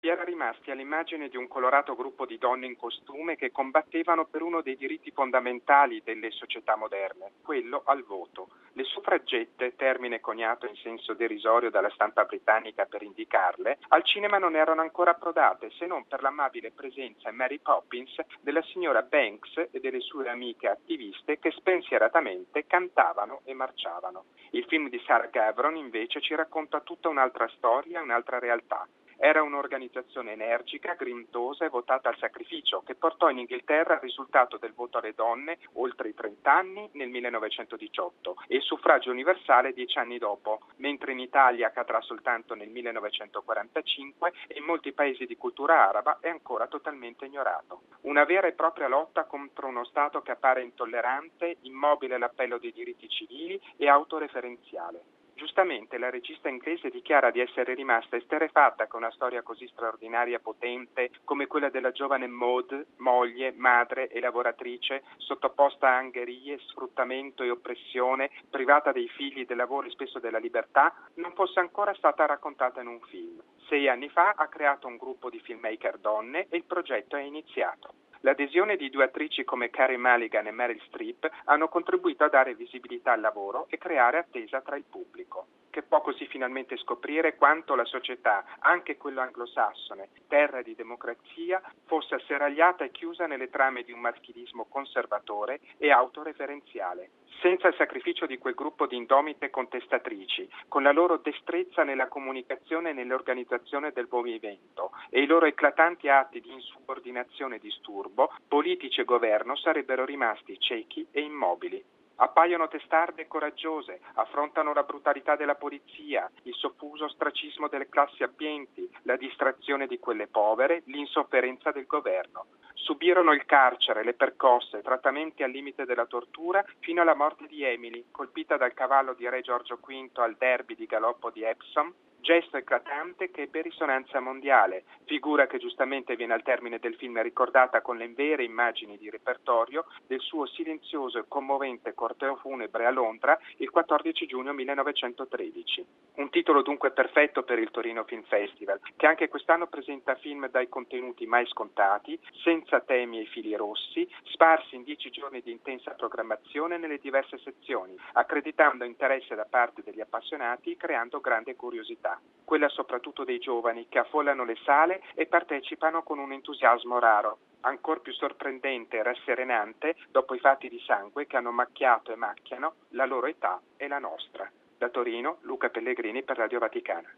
si era rimasti all'immagine di un colorato gruppo di donne in costume che combattevano per uno dei diritti fondamentali delle società moderne, quello al voto. Le suffragette, termine coniato in senso derisorio dalla stampa britannica per indicarle, al cinema non erano ancora approdate se non per l'amabile presenza in Mary Poppins della signora Banks e delle sue amiche attiviste che spensieratamente cantavano e marciavano. Il film di Sarah Gavron invece ci racconta tutta un'altra storia, un'altra realtà. Era un'organizzazione energica, grintosa e votata al sacrificio, che portò in Inghilterra il risultato del voto alle donne oltre i 30 anni nel 1918 e il suffragio universale 10 anni dopo, mentre in Italia accadrà soltanto nel 1945 e in molti paesi di cultura araba è ancora totalmente ignorato. Una vera e propria lotta contro uno Stato che appare intollerante, immobile all'appello dei diritti civili e autoreferenziale. Giustamente la regista inglese dichiara di essere rimasta esterrefatta con una storia così straordinaria e potente come quella della giovane Maud, moglie, madre e lavoratrice, sottoposta a angherie, sfruttamento e oppressione, privata dei figli, del lavoro e spesso della libertà, non fosse ancora stata raccontata in un film. 6 anni fa ha creato un gruppo di filmmaker donne e il progetto è iniziato. L'adesione di 2 attrici come Carey Mulligan e Meryl Streep hanno contribuito a dare visibilità al lavoro e creare attesa tra il pubblico. Che può così finalmente scoprire quanto la società, anche quella anglosassone, terra di democrazia, fosse asserragliata e chiusa nelle trame di un maschilismo conservatore e autoreferenziale. Senza il sacrificio di quel gruppo di indomite contestatrici, con la loro destrezza nella comunicazione e nell'organizzazione del movimento e i loro eclatanti atti di insubordinazione e disturbo, politici e governo sarebbero rimasti ciechi e immobili. Appaiono testarde e coraggiose, affrontano la brutalità della polizia, il soffuso ostracismo delle classi abbienti, la distrazione di quelle povere, l'insofferenza del governo. Subirono il carcere, le percosse, trattamenti al limite della tortura fino alla morte di Emily, colpita dal cavallo di Re Giorgio V al derby di galoppo di Epsom, gesto eclatante che ebbe risonanza mondiale, figura che giustamente viene al termine del film ricordata con le vere immagini di repertorio del suo silenzioso e commovente corteo funebre a Londra il 14 giugno 1913. Un titolo dunque perfetto per il Torino Film Festival, che anche quest'anno presenta film dai contenuti mai scontati, senza temi e fili rossi, sparsi in 10 giorni di intensa programmazione nelle diverse sezioni, accreditando interesse da parte degli appassionati, creando grande curiosità. Quella soprattutto dei giovani che affollano le sale e partecipano con un entusiasmo raro, ancor più sorprendente e rasserenante dopo i fatti di sangue che hanno macchiato e macchiano la loro età e la nostra. Da Torino, Luca Pellegrini per Radio Vaticana.